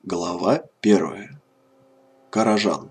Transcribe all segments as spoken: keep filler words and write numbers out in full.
Глава первая. Каражан.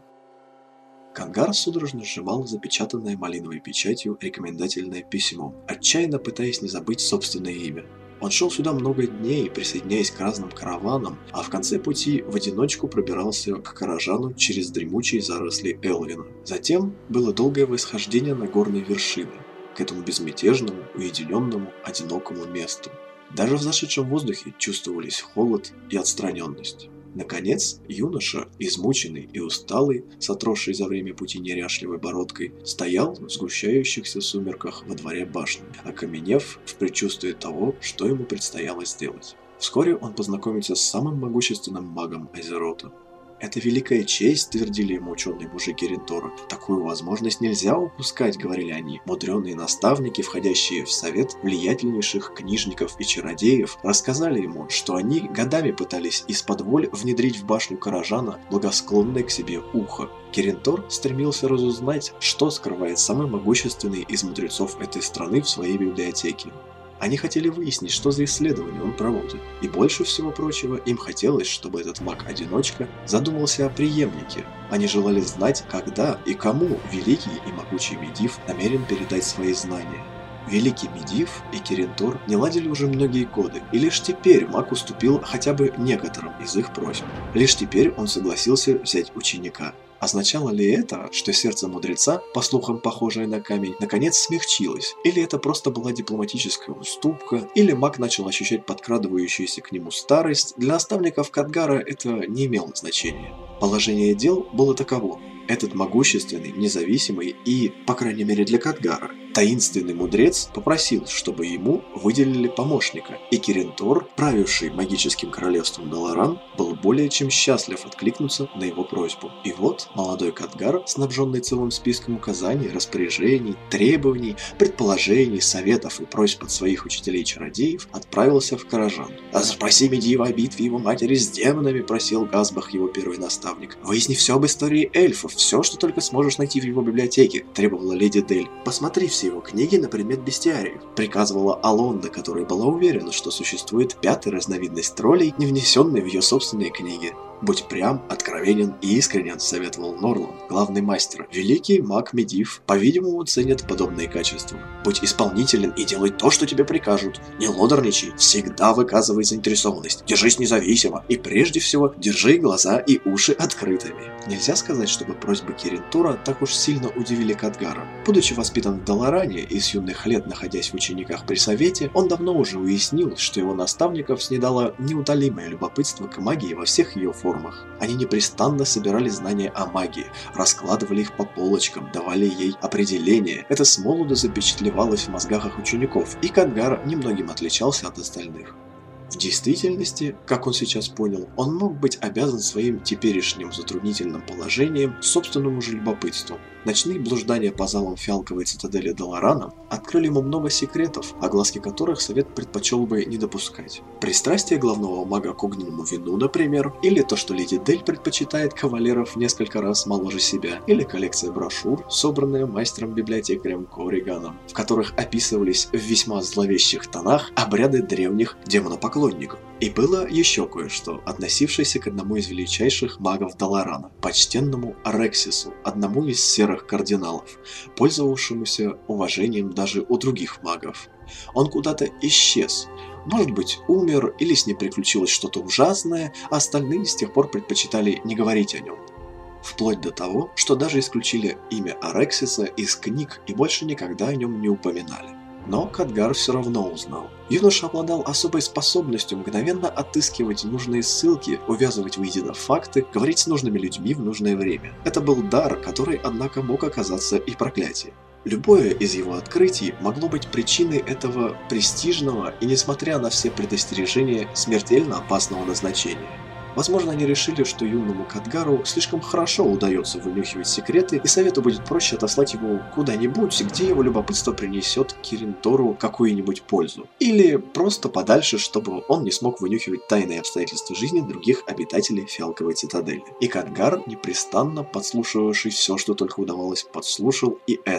Кангар судорожно сжимал запечатанное малиновой печатью рекомендательное письмо, отчаянно пытаясь не забыть собственное имя. Он шел сюда много дней, присоединяясь к разным караванам, а в конце пути в одиночку пробирался к Каражану через дремучие заросли Элвина. Затем было долгое восхождение на горные вершины, к этому безмятежному, уединенному, одинокому месту. Даже в зашедшем воздухе чувствовались холод и отстраненность. Наконец, юноша, измученный и усталый, с отросшей за время пути неряшливой бородкой, стоял в сгущающихся сумерках во дворе башни, окаменев в предчувствии того, что ему предстояло сделать. Вскоре он познакомится с самым могущественным магом Азерота. «Это великая честь», — твердили ему ученые мужи Киринтора. «Такую возможность нельзя упускать», — говорили они. Мудреные наставники, входящие в совет влиятельнейших книжников и чародеев, рассказали ему, что они годами пытались исподволь внедрить в башню Каражана благосклонное к себе ухо. Киринтор стремился разузнать, что скрывает самый могущественный из мудрецов этой страны в своей библиотеке. Они хотели выяснить, что за исследования он проводит, и больше всего прочего им хотелось, чтобы этот маг-одиночка задумался о преемнике. Они желали знать, когда и кому великий и могучий Медивh намерен передать свои знания. Великий Медивh и Киринтор не ладили уже многие годы, и лишь теперь маг уступил хотя бы некоторым из их просьб. Лишь теперь он согласился взять ученика. Означало ли это, что сердце мудреца, по слухам похожее на камень, наконец смягчилось? Или это просто была дипломатическая уступка? Или маг начал ощущать подкрадывающуюся к нему старость? Для наставников Кадгара это не имело значения. Положение дел было таково. Этот могущественный, независимый и, по крайней мере для Кадгара, таинственный мудрец попросил, чтобы ему выделили помощника, и Киринтор, правивший магическим королевством Даларан, был более чем счастлив откликнуться на его просьбу. И вот молодой Кадгар, снабженный целым списком указаний, распоряжений, требований, предположений, советов и просьб от своих учителей-чародеев, отправился в Каражан. «А спроси Медива о битве его матери с демонами», — просил Газбах, его первый наставник. «Выясни все об истории эльфов, все, что только сможешь найти в его библиотеке», — требовала леди Дель. «Посмотри все его книги на предмет бестиариев», — приказывала Алонда, которая была уверена, что существует пятая разновидность троллей, не внесенная в ее собственные книги. «Будь прям, откровенен и искренен», — советовал Норланд, главный мастер. Великий маг Медивh, по-видимому, ценит подобные качества. «Будь исполнителен и делай то, что тебе прикажут. Не лодорничай, всегда выказывай заинтересованность, держись независимо и, прежде всего, держи глаза и уши открытыми». Нельзя сказать, чтобы просьбы Киринтора так уж сильно удивили Кадгара. Будучи воспитан в Даларане и с юных лет находясь в учениках при совете, он давно уже уяснил, что его наставников снедало неутолимое любопытство к магии во всех ее формах. Они непрестанно собирали знания о магии, раскладывали их по полочкам, давали ей определения. Это с молоду запечатлевалось в мозгах их учеников, и Кадгар немногим отличался от остальных. В действительности, как он сейчас понял, он мог быть обязан своим теперешним затруднительным положением собственному же любопытству. Ночные блуждания по залам фиалковой цитадели Даларана открыли ему много секретов, огласки которых совет предпочел бы не допускать. Пристрастие главного мага к огненному вину, например, или то, что леди Дель предпочитает кавалеров несколько раз моложе себя, или коллекция брошюр, собранная мастером-библиотекарем Корриганом, в которых описывались в весьма зловещих тонах обряды древних демонопоклонников. И было еще кое-что, относившееся к одному из величайших магов Даларана, почтенному Арексису, одному из серых кардиналов, пользовавшемуся уважением даже у других магов. Он куда-то исчез. Может быть, умер или с ним приключилось что-то ужасное, а остальные с тех пор предпочитали не говорить о нем. Вплоть до того, что даже исключили имя Арексиса из книг и больше никогда о нем не упоминали. Но Кадгар все равно узнал. Юноша обладал особой способностью мгновенно отыскивать нужные ссылки, увязывать воедино факты, говорить с нужными людьми в нужное время. Это был дар, который, однако, мог оказаться и проклятием. Любое из его открытий могло быть причиной этого престижного и, несмотря на все предостережения, смертельно опасного назначения. Возможно, они решили, что юному Кадгару слишком хорошо удается вынюхивать секреты, и совету будет проще отослать его куда-нибудь, где его любопытство принесет Киринтору какую-нибудь пользу. Или просто подальше, чтобы он не смог вынюхивать тайные обстоятельства жизни других обитателей фиалковой цитадели. И Кадгар, непрестанно подслушивавший все, что только удавалось, подслушал и это.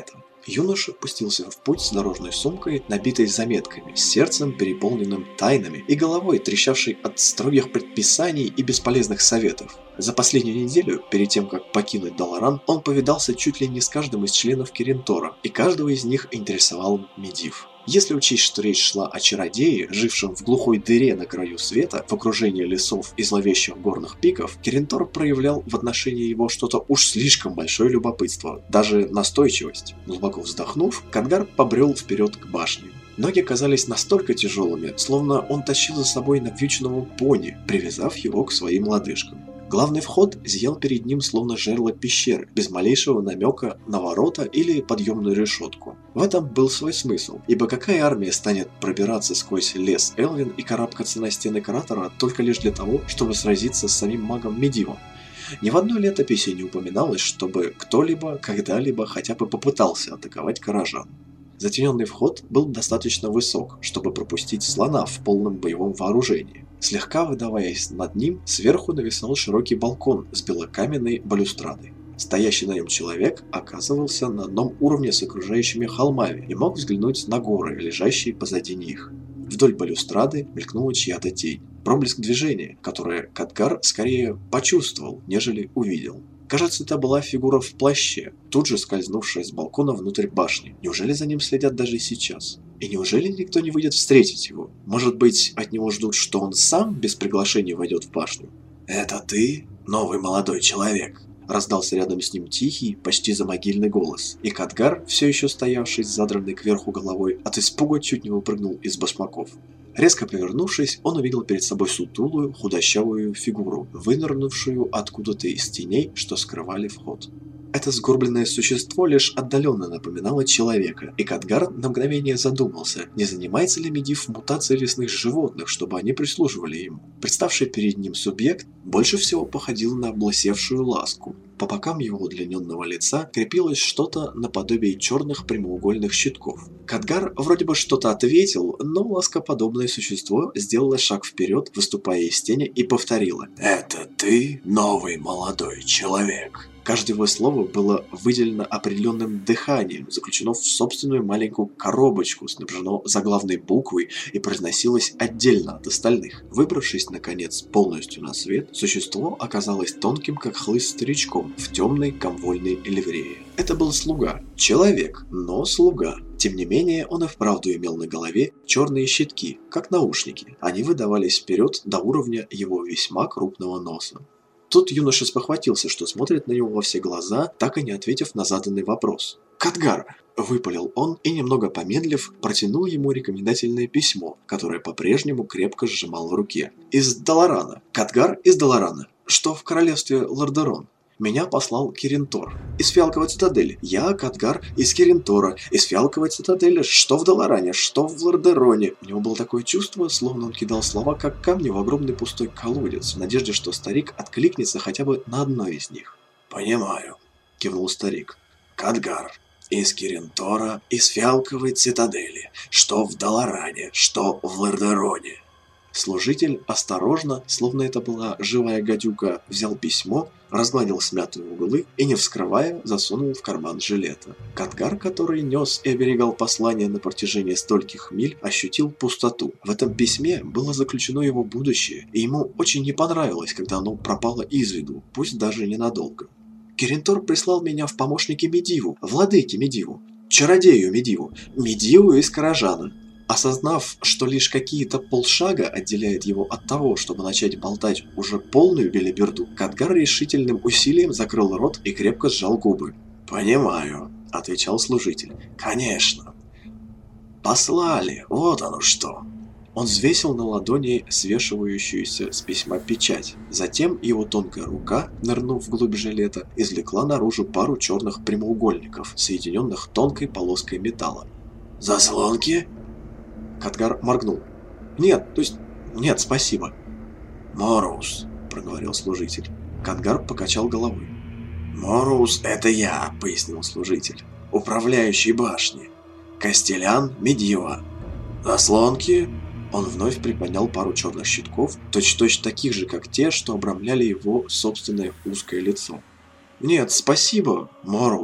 Юноша пустился в путь с дорожной сумкой, набитой заметками, с сердцем, переполненным тайнами, и головой, трещавшей от строгих предписаний и бесполезных советов. За последнюю неделю, перед тем, как покинуть Даларан, он повидался чуть ли не с каждым из членов Киринтора, и каждого из них интересовал Медивh. Если учесть, что речь шла о чародее, жившем в глухой дыре на краю света, в окружении лесов и зловещих горных пиков, Киринтор проявлял в отношении его что-то уж слишком большое любопытство, даже настойчивость. Глубоко вздохнув, Кадгар побрел вперед к башне. Ноги казались настолько тяжелыми, словно он тащил за собой навьюченного пони, привязав его к своим лодыжкам. Главный вход зиял перед ним словно жерло пещеры, без малейшего намека на ворота или подъемную решетку. В этом был свой смысл, ибо какая армия станет пробираться сквозь лес Элвин и карабкаться на стены кратера только лишь для того, чтобы сразиться с самим магом Медивом? Ни в одной летописи не упоминалось, чтобы кто-либо когда-либо хотя бы попытался атаковать горожан. Затененный вход был достаточно высок, чтобы пропустить слона в полном боевом вооружении. Слегка выдаваясь над ним, сверху нависал широкий балкон с белокаменной балюстрадой. Стоящий на нем человек оказывался на одном уровне с окружающими холмами и мог взглянуть на горы, лежащие позади них. Вдоль балюстрады мелькнула чья-то тень. Проблеск движения, которое Кадгар скорее почувствовал, нежели увидел. Кажется, это была фигура в плаще, тут же скользнувшая с балкона внутрь башни. Неужели за ним следят даже сейчас? И неужели никто не выйдет встретить его? Может быть, от него ждут, что он сам без приглашения войдет в башню? «Это ты, новый молодой человек?» Раздался рядом с ним тихий, почти замогильный голос, и Кадгар, все еще стоявший с задранной кверху головой, от испуга чуть не выпрыгнул из башмаков. Резко повернувшись, он увидел перед собой сутулую, худощавую фигуру, вынырнувшую откуда-то из теней, что скрывали вход. Это сгорбленное существо лишь отдаленно напоминало человека, и Кадгар на мгновение задумался, не занимается ли Медивh мутацией лесных животных, чтобы они прислуживали ему. Представший перед ним субъект больше всего походил на облысевшую ласку. По бокам его удлиненного лица крепилось что-то наподобие черных прямоугольных щитков. Кадгар вроде бы что-то ответил, но ласкоподобное существо сделало шаг вперед, выступая из тени, и повторило: «Это ты, новый молодой человек?» Каждое его слово было выделено определенным дыханием, заключено в собственную маленькую коробочку, снабжено заглавной буквой и произносилось отдельно от остальных. Выбравшись, наконец, полностью на свет, существо оказалось тонким, как хлыст, старичком в темной комвольной ливрее. Это был слуга. Человек, но слуга. Тем не менее, он и вправду имел на голове черные щитки, как наушники. Они выдавались вперед до уровня его весьма крупного носа. Тут юноша спохватился, что смотрит на него во все глаза, так и не ответив на заданный вопрос. «Кадгар!» – выпалил он и, немного помедлив, протянул ему рекомендательное письмо, которое по-прежнему крепко сжимал в руке. «Из Даларана. Кадгар из Даларана. Что в королевстве Лордерон. Меня послал Киринтор. Из Фиалковой цитадели. Я, Кадгар, из Киринтора. Из Фиалковой цитадели. Что в Даларане, что в Лордероне». У него было такое чувство, словно он кидал слова, как камни в огромный пустой колодец, в надежде, что старик откликнется хотя бы на одно из них. «Понимаю», — кивнул старик. «Кадгар. Из Киринтора, из Фиалковой цитадели. Что в Даларане, что в Лордероне». Служитель осторожно, словно это была живая гадюка, взял письмо, разгладил смятые углы и, не вскрывая, засунул в карман жилета. Кадгар, который нес и оберегал послание на протяжении стольких миль, ощутил пустоту. В этом письме было заключено его будущее, и ему очень не понравилось, когда оно пропало из виду, пусть даже ненадолго. «Киринтор прислал меня в помощники Медиву, владыке Медиву, чародею Медиву, Медиву из Каражана». Осознав, что лишь какие-то полшага отделяет его от того, чтобы начать болтать уже полную белиберду, Кадгар решительным усилием закрыл рот и крепко сжал губы. «Понимаю», — отвечал служитель. «Конечно. Послали, вот оно что». Он взвесил на ладони свешивающуюся с письма печать. Затем его тонкая рука, нырнув вглубь жилета, извлекла наружу пару черных прямоугольников, соединенных тонкой полоской металла. «Заслонки?» Кадгар моргнул. «Нет, то есть... нет, спасибо». «Морус», — проговорил служитель. Кадгар покачал головой. «Морус — это я», — пояснил служитель. «Управляющий башни. Кастелян Медива. Заслонки?» Он вновь приподнял пару черных щитков, точь-в-точь таких же, как те, что обрамляли его собственное узкое лицо. «Нет, спасибо, Морус».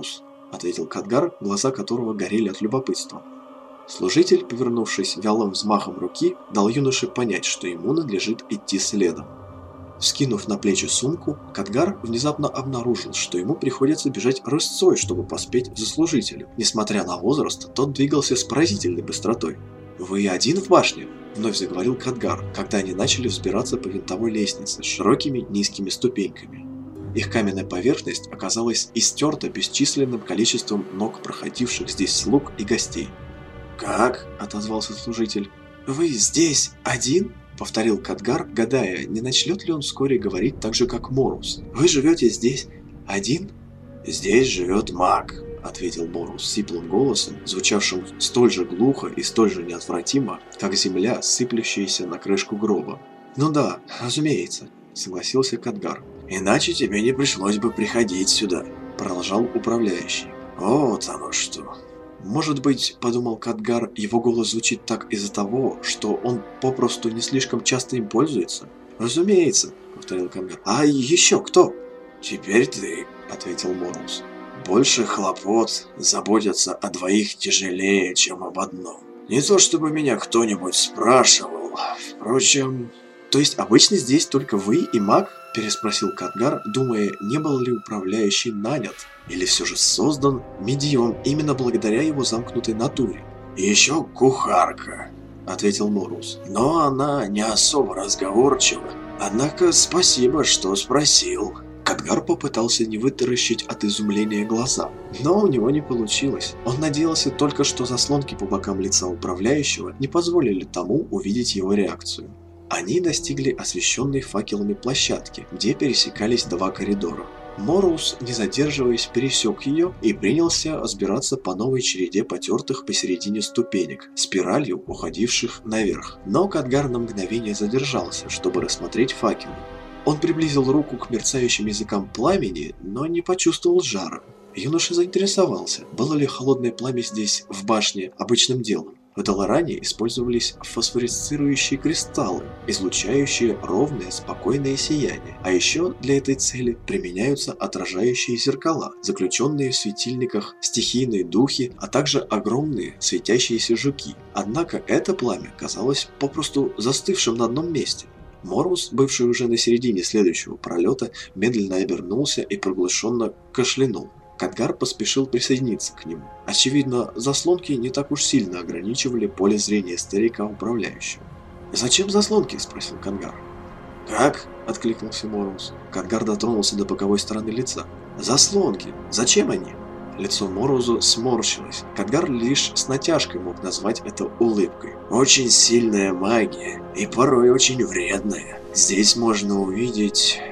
— ответил Кадгар, глаза которого горели от любопытства. Служитель, повернувшись вялым взмахом руки, дал юноше понять, что ему надлежит идти следом. Вскинув на плечи сумку, Кадгар внезапно обнаружил, что ему приходится бежать рысцой, чтобы поспеть за служителем. Несмотря на возраст, тот двигался с поразительной быстротой. «Вы один в башне?» — вновь заговорил Кадгар, когда они начали взбираться по винтовой лестнице с широкими низкими ступеньками. Их каменная поверхность оказалась истерта бесчисленным количеством ног проходивших здесь слуг и гостей. «Как?» — отозвался служитель. «Вы здесь один?» — повторил Кадгар, гадая, не начнет ли он вскоре говорить так же, как Морус. «Вы живете здесь один?» «Здесь живет маг», — ответил Морус сиплым голосом, звучавшим столь же глухо и столь же неотвратимо, как земля, сыплющаяся на крышку гроба. «Ну да, разумеется», — согласился Кадгар. «Иначе тебе не пришлось бы приходить сюда», — продолжал управляющий. «Вот оно что». «Может быть, — подумал Кадгар, — его голос звучит так из-за того, что он попросту не слишком часто им пользуется?» «Разумеется», — повторил Кадгар. «А еще кто?» «Теперь ты», — ответил Морус. «Больше хлопот, заботятся о двоих тяжелее, чем об одном. Не то чтобы меня кто-нибудь спрашивал, впрочем...» «То есть обычно здесь только вы и маг?» — переспросил Кадгар, думая, не был ли управляющий нанят, или все же создан медиум именно благодаря его замкнутой натуре. «Еще кухарка», — ответил Морус, — «но она не особо разговорчива. Однако спасибо, что спросил». Кадгар попытался не вытаращить от изумления глаза, но у него не получилось. Он надеялся только, что заслонки по бокам лица управляющего не позволили тому увидеть его реакцию. Они достигли освещенной факелами площадки, где пересекались два коридора. Морус, не задерживаясь, пересек ее и принялся взбираться по новой череде потертых посередине ступенек, спиралью уходивших наверх. Но Кадгар на мгновение задержался, чтобы рассмотреть факелы. Он приблизил руку к мерцающим языкам пламени, но не почувствовал жара. Юноша заинтересовался, было ли холодное пламя здесь, в башне, обычным делом. В Даларане использовались фосфоресцирующие кристаллы, излучающие ровное, спокойное сияние. А еще для этой цели применяются отражающие зеркала, заключенные в светильниках стихийные духи, а также огромные светящиеся жуки. Однако это пламя казалось попросту застывшим на одном месте. Морус, бывший уже на середине следующего пролета, медленно обернулся и приглушенно кашлянул. Кадгар поспешил присоединиться к нему. Очевидно, заслонки не так уж сильно ограничивали поле зрения старика-управляющего. «Зачем заслонки?» – спросил Кадгар. «Как?» – откликнулся Морус. Кадгар дотронулся до боковой стороны лица. «Заслонки! Зачем они?» Лицо Морузу сморщилось. Кадгар лишь с натяжкой мог назвать это улыбкой. «Очень сильная магия и порой очень вредная. Здесь можно увидеть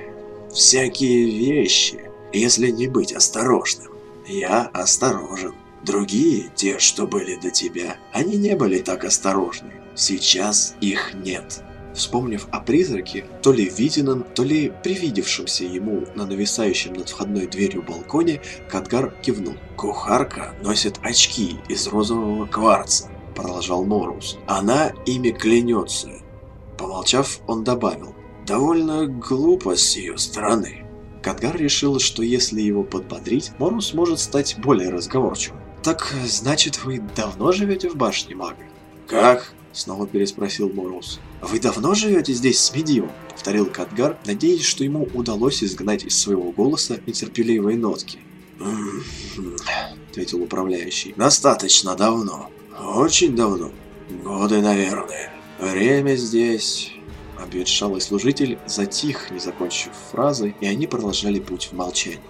всякие вещи, если не быть осторожным. Я осторожен. Другие, те, что были до тебя, они не были так осторожны. Сейчас их нет». Вспомнив о призраке, то ли виденном, то ли привидевшемся ему на нависающем над входной дверью балконе, Кадгар кивнул. «Кухарка носит очки из розового кварца», — продолжал Морус. «Она ими клянется». Помолчав, он добавил: «Довольно глупо с ее стороны». Кадгар решил, что если его подбодрить, Морус может стать более разговорчивым. «Так, значит, вы давно живете в башне мага?» «Как?» — снова переспросил Морус. «Вы давно живете здесь с медиумом?» — повторил Кадгар, надеясь, что ему удалось изгнать из своего голоса нетерпеливые нотки. «М-м-м», — ответил управляющий. «Достаточно давно. Очень давно. Годы, наверное. Время здесь...» Обветшалый служитель затих, не закончив фразы, и они продолжали путь в молчании.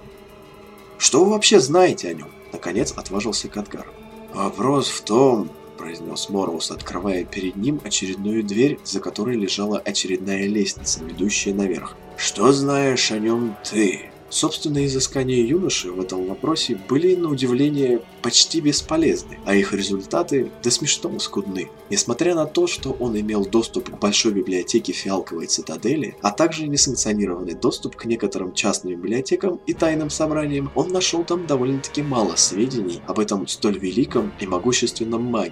«Что вы вообще знаете о нем?» — наконец отважился Кадгар. «Вопрос в том...» — произнес Морус, открывая перед ним очередную дверь, за которой лежала очередная лестница, ведущая наверх. «Что знаешь о нем ты?» Собственные изыскания юноши в этом вопросе были, на удивление, почти бесполезны, а их результаты до смешного скудны. Несмотря на то, что он имел доступ к большой библиотеке Фиалковой цитадели, а также несанкционированный доступ к некоторым частным библиотекам и тайным собраниям, он нашел там довольно-таки мало сведений об этом столь великом и могущественном маге.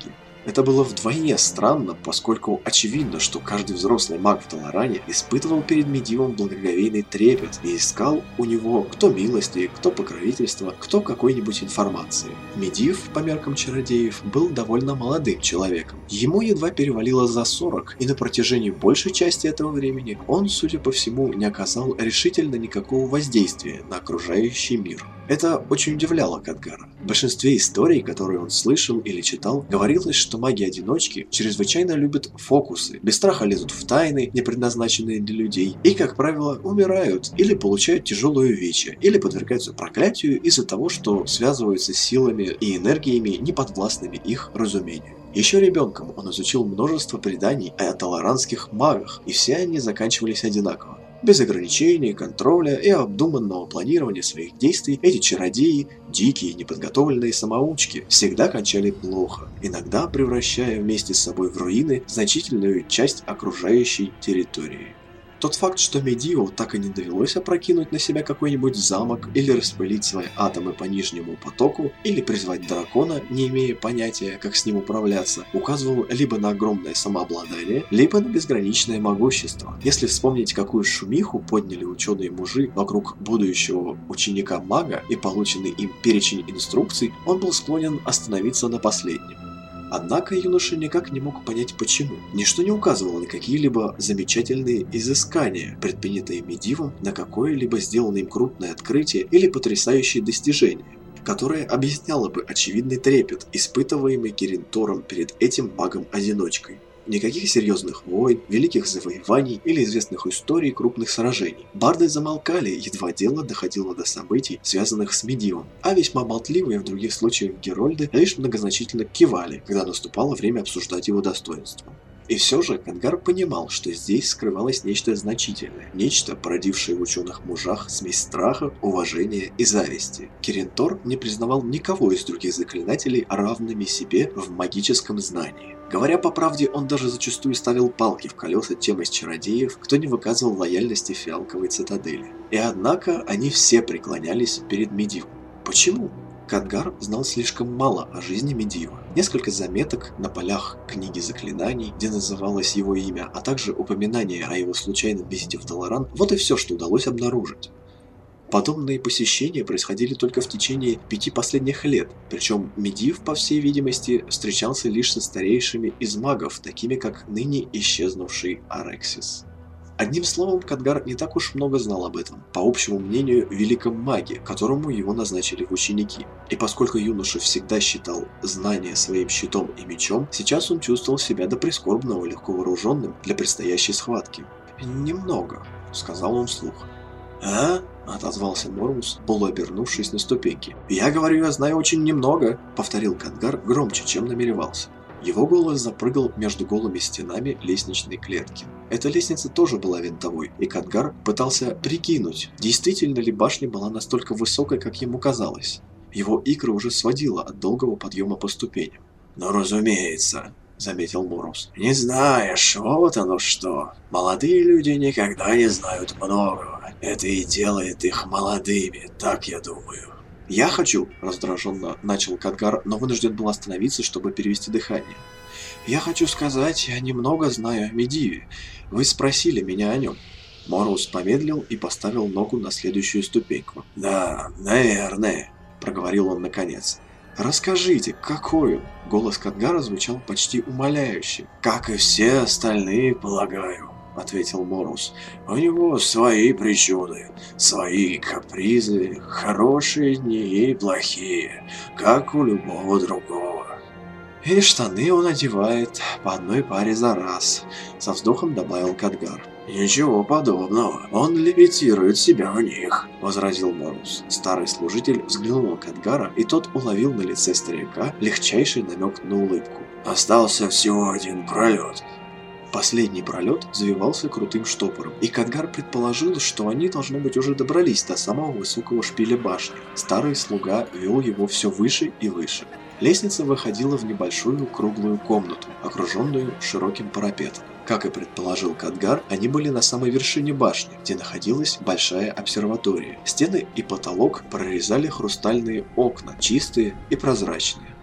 Это было вдвойне странно, поскольку очевидно, что каждый взрослый маг в Таларане испытывал перед Медивом благоговейный трепет и искал у него кто милости, кто покровительства, кто какой-нибудь информации. Медив, по меркам чародеев, был довольно молодым человеком. Ему едва перевалило за сорок, и на протяжении большей части этого времени он, судя по всему, не оказал решительно никакого воздействия на окружающий мир. Это очень удивляло Кадгара. В большинстве историй, которые он слышал или читал, говорилось, что маги-одиночки чрезвычайно любят фокусы, без страха лезут в тайны, не предназначенные для людей, и, как правило, умирают или получают тяжелое увечье, или подвергаются проклятию из-за того, что связываются с силами и энергиями, неподвластными их разумению. Еще ребенком он изучил множество преданий о таларанских магах, и все они заканчивались одинаково. Без ограничений, контроля и обдуманного планирования своих действий эти чародеи, дикие неподготовленные самоучки, всегда кончали плохо, иногда превращая вместе с собой в руины значительную часть окружающей территории. Тот факт, что Медиву так и не довелось опрокинуть на себя какой-нибудь замок или распылить свои атомы по нижнему потоку, или призвать дракона, не имея понятия, как с ним управляться, указывал либо на огромное самообладание, либо на безграничное могущество. Если вспомнить, какую шумиху подняли ученые-мужи вокруг будущего ученика-мага и полученный им перечень инструкций, он был склонен остановиться на последнем. Однако юноша никак не мог понять почему. Ничто не указывало на какие-либо замечательные изыскания, предпринятые Медивом, на какое-либо сделанное им крупное открытие или потрясающее достижение, которое объясняло бы очевидный трепет, испытываемый Киринтором перед этим магом-одиночкой. Никаких серьезных войн, великих завоеваний или известных историй крупных сражений. Барды замолкали, едва дело доходило до событий, связанных с Медивом, а весьма болтливые в других случаях герольды лишь многозначительно кивали, когда наступало время обсуждать его достоинство. И все же Кадгар понимал, что здесь скрывалось нечто значительное, нечто, породившее в ученых мужах смесь страха, уважения и зависти. Киринтор не признавал никого из других заклинателей равными себе в магическом знании. Говоря по правде, он даже зачастую ставил палки в колеса тем из чародеев, кто не выказывал лояльности фиалковой цитадели. И однако они все преклонялись перед Медивом. Почему? Кадгар знал слишком мало о жизни Медива. Несколько заметок на полях книги заклинаний, где называлось его имя, а также упоминание о его случайном визите в Таларан – вот и все, что удалось обнаружить. Подобные посещения происходили только в течение пяти последних лет, причем Медив, по всей видимости, встречался лишь со старейшими из магов, такими как ныне исчезнувший Арексис. Одним словом, Кадгар не так уж много знал об этом, по общему мнению, великом маге, которому его назначили в ученики. И поскольку юноша всегда считал знания своим щитом и мечом, сейчас он чувствовал себя до прискорбного легко вооруженным для предстоящей схватки. «Немного», — сказал он вслух. «А?» — отозвался Морус, полуобернувшись на ступеньки. «Я говорю, я знаю очень немного», — повторил Кадгар громче, чем намеревался. Его голос запрыгал между голыми стенами лестничной клетки. Эта лестница тоже была винтовой, и Кадгар пытался прикинуть, действительно ли башня была настолько высокой, как ему казалось. Его икры уже сводило от долгого подъема по ступеням. «Ну, разумеется», — заметил Морус. «Не знаешь, вот оно что. Молодые люди никогда не знают многого. Это и делает их молодыми, так я думаю». «Я хочу», — раздраженно начал Кадгар, но вынужден был остановиться, чтобы перевести дыхание. «Я хочу сказать, я немного знаю о Медиве. Вы спросили меня о нем». Морус помедлил и поставил ногу на следующую ступеньку. «Да, наверное», — проговорил он наконец. «Расскажите, какой он?» Голос Кадгара звучал почти умоляюще. «Как и все остальные, полагаю», — ответил Морус. «У него свои причуды, свои капризы, хорошие дни и плохие, как у любого другого». «И штаны он одевает по одной паре за раз», — со вздохом добавил Кадгар. «Ничего подобного, он левитирует себя в них», — возразил Морус. Старый служитель взглянул на Кадгара, и тот уловил на лице старика легчайший намек на улыбку. «Остался всего один пролет». Последний пролет завивался крутым штопором, и Кадгар предположил, что они, должно быть, уже добрались до самого высокого шпиля башни. Старый слуга вел его все выше и выше. Лестница выходила в небольшую круглую комнату, окруженную широким парапетом. Как и предположил Кадгар, они были на самой вершине башни, где находилась большая обсерватория. Стены и потолок прорезали хрустальные окна, чистые и прозрачные.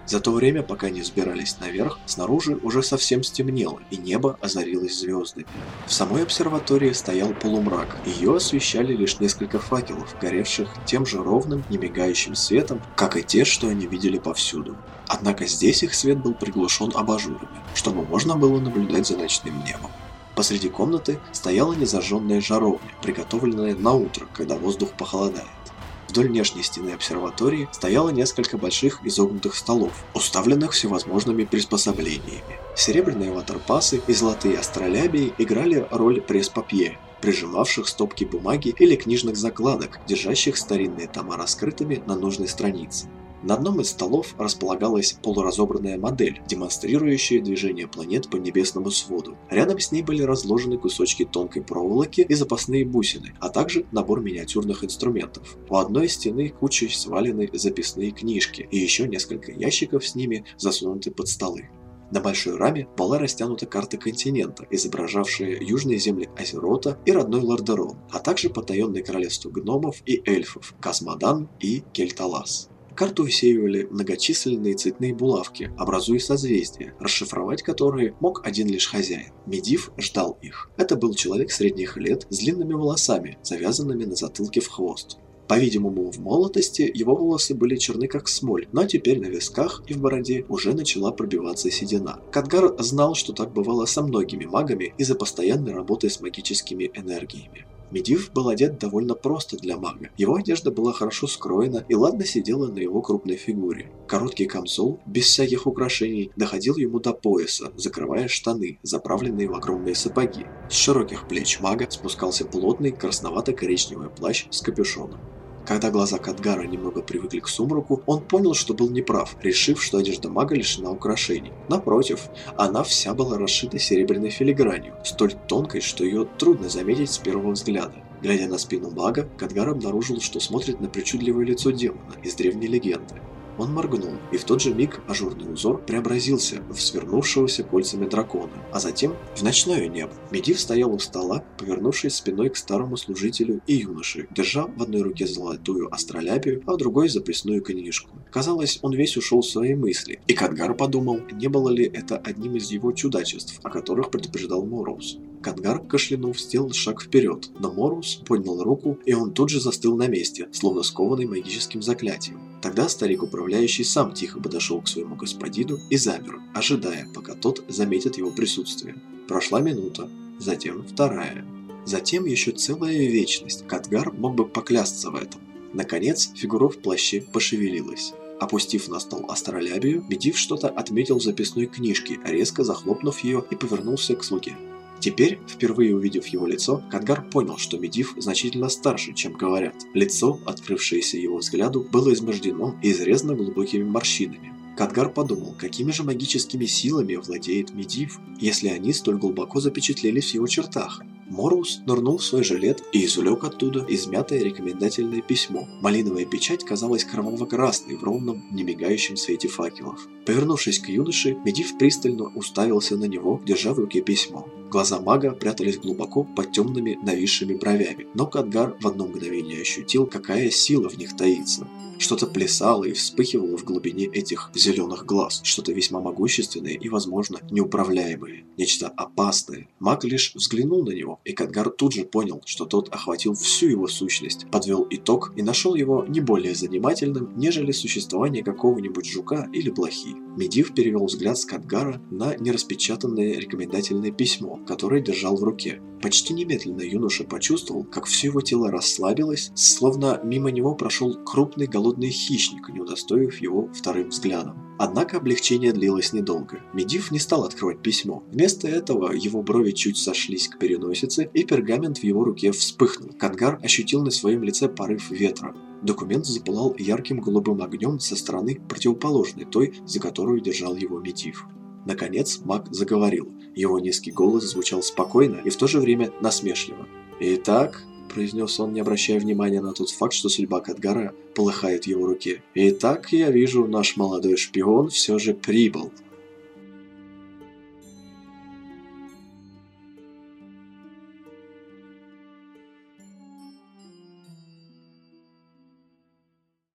За то время, пока они взбирались наверх, снаружи уже совсем стемнело, и небо озарилось звездами. В самой обсерватории стоял полумрак, ее освещали лишь несколько факелов, горевших тем же ровным, немигающим светом, как и те, что они видели повсюду. Однако здесь их свет был приглушен абажурами, чтобы можно было наблюдать за ночным небом. Посреди комнаты стояла незажженная жаровня, приготовленная на утро, когда воздух похолодает. Вдоль внешней стены обсерватории стояло несколько больших изогнутых столов, уставленных всевозможными приспособлениями. Серебряные ватерпасы и золотые астролябии играли роль пресс-папье, прижимавших стопки бумаги или книжных закладок, держащих старинные тома раскрытыми на нужной странице. На одном из столов располагалась полуразобранная модель, демонстрирующая движение планет по небесному своду. Рядом с ней были разложены кусочки тонкой проволоки и запасные бусины, а также набор миниатюрных инструментов. У одной стены кучей свалены записные книжки, и еще несколько ящиков с ними засунуты под столы. На большой раме была растянута карта континента, изображавшая южные земли Азерота и родной Лордерон, а также потаенные королевства гномов и эльфов Космодан и Кельталас. Карту усеивали многочисленные цветные булавки, образуя созвездия, расшифровать которые мог один лишь хозяин. Медивh ждал их. Это был человек средних лет с длинными волосами, завязанными на затылке в хвост. По-видимому, в молодости его волосы были черны как смоль, но теперь на висках и в бороде уже начала пробиваться седина. Кадгар знал, что так бывало со многими магами из-за постоянной работы с магическими энергиями. Медивh был одет довольно просто для мага. Его одежда была хорошо скроена и ладно сидела на его крупной фигуре. Короткий камзол, без всяких украшений, доходил ему до пояса, закрывая штаны, заправленные в огромные сапоги. С широких плеч мага спускался плотный красновато-коричневый плащ с капюшоном. Когда глаза Кадгара немного привыкли к сумраку, он понял, что был неправ, решив, что одежда мага лишена украшений. Напротив, она вся была расшита серебряной филигранью, столь тонкой, что ее трудно заметить с первого взгляда. Глядя на спину мага, Кадгар обнаружил, что смотрит на причудливое лицо демона из древней легенды. Он моргнул, и в тот же миг ажурный узор преобразился в свернувшегося кольцами дракона, а затем в ночное небо. Медивh стоял у стола, повернувшись спиной к старому служителю и юноше, держа в одной руке золотую астролябию, а в другой записную книжку. Казалось, он весь ушел в свои мысли, и Кадгар подумал, не было ли это одним из его чудачеств, о которых предупреждал Мороз. Кадгар, кашлянув, сделал шаг вперед, но Мороз поднял руку, и он тут же застыл на месте, словно скованный магическим заклятием. Тогда старик-управляющий сам тихо подошел к своему господину и замер, ожидая, пока тот заметит его присутствие. Прошла минута, затем вторая. Затем еще целая вечность, Кадгар мог бы поклясться в этом. Наконец, фигура в плаще пошевелилась. Опустив на стол астролябию, Медивh что-то отметил в записной книжке, резко захлопнув ее и повернулся к слуге. Теперь, впервые увидев его лицо, Кадгар понял, что Медивh значительно старше, чем говорят. Лицо, открывшееся его взгляду, было измождено и изрезано глубокими морщинами. Кадгар подумал, какими же магическими силами владеет Медивh, если они столь глубоко запечатлелись в его чертах. Мороз нырнул в свой жилет и извлек оттуда измятое рекомендательное письмо. Малиновая печать казалась кроваво-красной в ровном, немигающем свете факелов. Повернувшись к юноше, Медивh пристально уставился на него, держа в руке письмо. Глаза мага прятались глубоко под темными нависшими бровями, но Кадгар в одно мгновение ощутил, какая сила в них таится. Что-то плясало и вспыхивало в глубине этих зеленых глаз, что-то весьма могущественное и, возможно, неуправляемое, нечто опасное. Маг лишь взглянул на него, и Кадгар тут же понял, что тот охватил всю его сущность, подвел итог и нашел его не более занимательным, нежели существование какого-нибудь жука или блохи. Медивh перевел взгляд с Кадгара на нераспечатанное рекомендательное письмо, которое держал в руке. Почти немедленно юноша почувствовал, как все его тело расслабилось, словно мимо него прошел крупный голодный хищник, не удостоив его вторым взглядом. Однако облегчение длилось недолго. Медивh не стал открывать письмо. Вместо этого его брови чуть сошлись к переносице, и пергамент в его руке вспыхнул. Кадгар ощутил на своем лице порыв ветра. Документ запылал ярким голубым огнем со стороны, противоположной той, за которую держал его Медивh. Наконец маг заговорил. Его низкий голос звучал спокойно и в то же время насмешливо. «Итак», — произнес он, не обращая внимания на тот факт, что судьба Кадгара полыхает в его руке. «Итак, я вижу, наш молодой шпион все же прибыл».